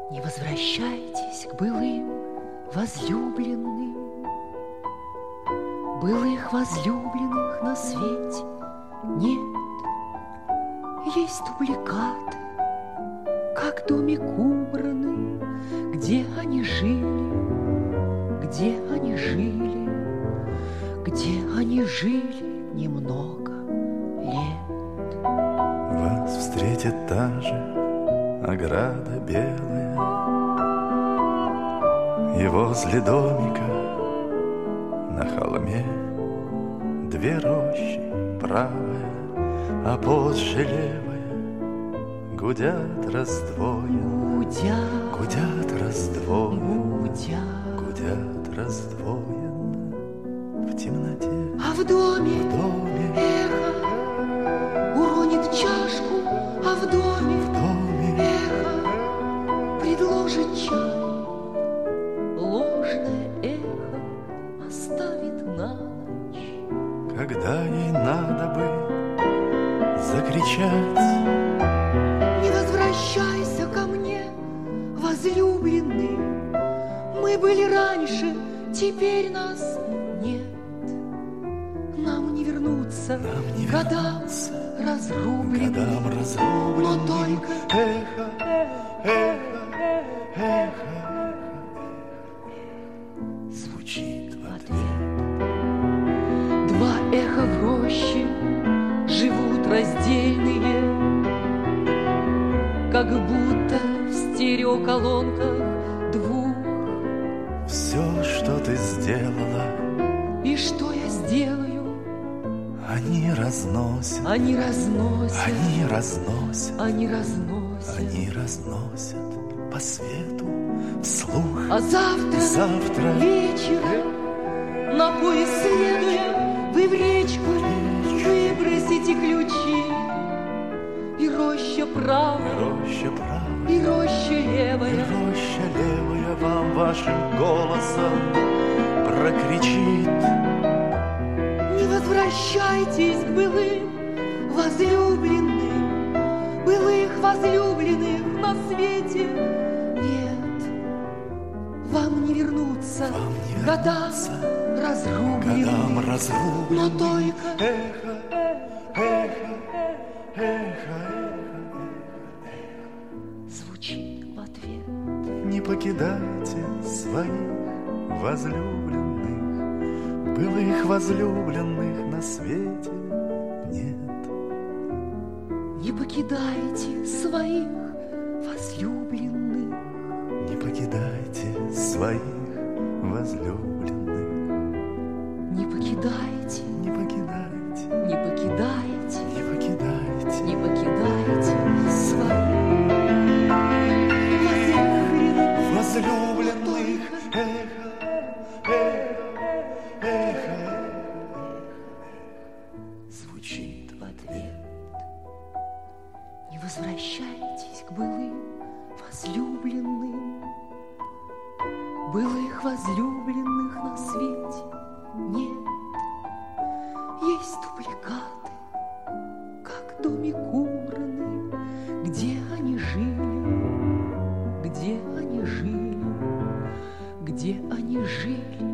Не возвращайтесь к былым возлюбленным. Былых возлюбленных на свете нет. Есть дубликаты, как домик убранный, где они жили, где они жили, где они жили немного лет. Вас встретит та же ограда белая, и возле домика на холме две рощи, правая, а позже левая, гудят раздвоенно, гудят раздвоенно, гудят раздвоенно в темноте. А в доме эхо уронит чашку, а в доме эхо предложит чай. Ложное эхо оставит на ночь. Когда ей надо бы закричать: не возвращайся ко мне, возлюбленный. Мы были раньше, теперь нас нет. Нам не вернуться годам разрубленным, но только эхо, эхо, эхо звучит в ответ. Два эха в роще живут раздельные, как будто в стереоколонках двух. Все, что ты сделала, и что я сделаю, они разносят, они разносят, они разносят, они разносят, они разносят по свету вслух. А завтра вечером на поезд следуя, вы в речку выбросите ключи. И роща правая, и роща левая, вам вашим голосом прокричит: не возвращайтесь к былым возлюбленным. Былых возлюбленных на свете нет. Вам не вернуться годам разрубленным, но только эхо, эхо, эхо звучит в ответ. Не покидайте своих возлюбленных. Былых возлюбленных на свете нет. Не покидайте своих возлюбленных. Не покидайте своих возлюбленных. Не покидайте, не покидайте, не покидайте, не покидайте, не покидайте своих возлюбленных. Эхо, эхо, эхо звучит в ответ. Не возвращайтесь к былым возлюбленным. Былых возлюбленных на свете нет. Есть дубликаты, как домик убранный, где они жили, где они жили, где они жили